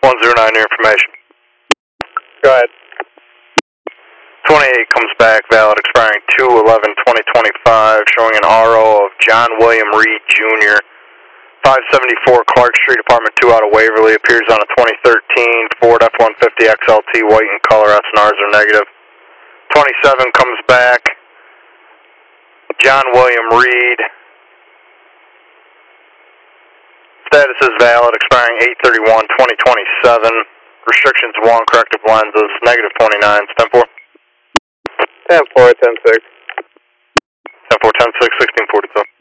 109, your information. Go ahead. 28 comes back, valid, expiring 2/11/2025, showing an RO of John William Reed Jr., 574 Clark Street, Apartment 2 out of Waverly. Appears on a 2013 Ford F-150 XLT, white in color. SNRs are negative. 27 comes back, John William Reed. Status is valid, expiring 8/31/2027. Restrictions 1, corrective lenses, negative 29. 10-4. 10-4, 10-6. 10-4, 10-6, 1642.